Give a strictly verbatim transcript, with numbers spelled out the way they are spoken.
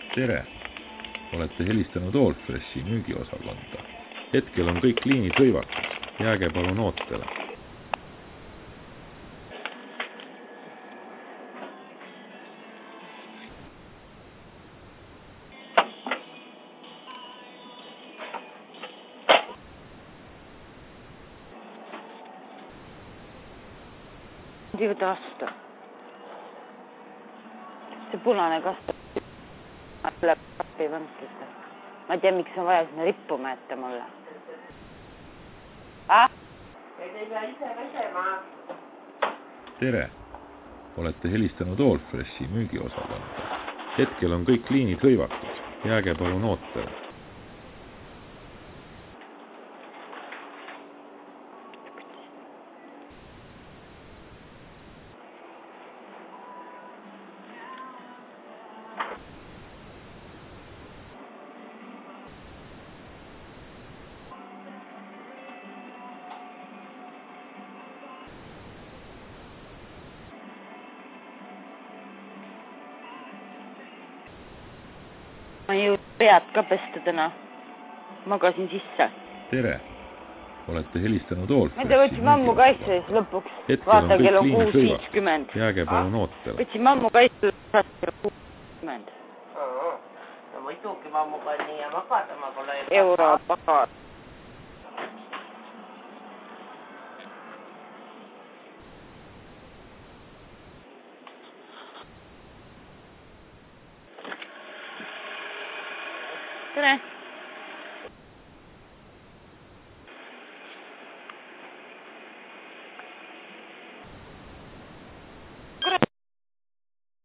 tere! Olete helistanud Allfreshi müügiosakonda. Hetkel on kõik liinid hõivatud. Jääge palun ootele. Võta vastu. See punane kast läheb kappi võnkida. Ma ei tea, miks on vaja sinna rippuma ette mulle. Ah? Ei pea ise vesema. Tere! Olete helistanud Allfreshi müügiosakonda. Hetkel on kõik liinid hõivatud. Jääge palun ootele. Ma ei jõud pead ka pesta täna. Magasin sisse. Tere! Olete helistanud Allfreshi. Ma ei tea, võtsin mammu kaitse siis lõpuks. Hetkel Vaata, on kell kõik on kuus liinid viiskümmend. hõivatud. Jääge palun ootele. Võtsin mammu kaitse kell kuus viiskümmend. No muidugi mammuga nii ja magada, ma pole Euro pagar. Tere!